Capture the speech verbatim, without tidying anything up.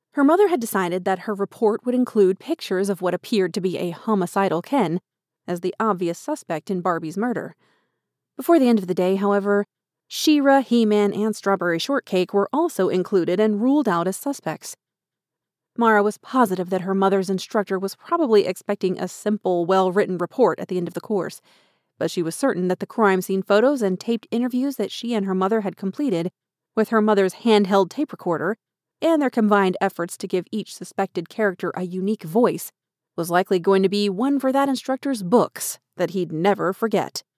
Her mother had decided that her report would include pictures of what appeared to be a homicidal Ken as the obvious suspect in Barbie's murder. Before the end of the day, however, She-Ra, He-Man, and Strawberry Shortcake were also included and ruled out as suspects. Mara was positive that her mother's instructor was probably expecting a simple, well-written report at the end of the course, but she was certain that the crime scene photos and taped interviews that she and her mother had completed, with her mother's handheld tape recorder, and their combined efforts to give each suspected character a unique voice, was likely going to be one for that instructor's books that he'd never forget.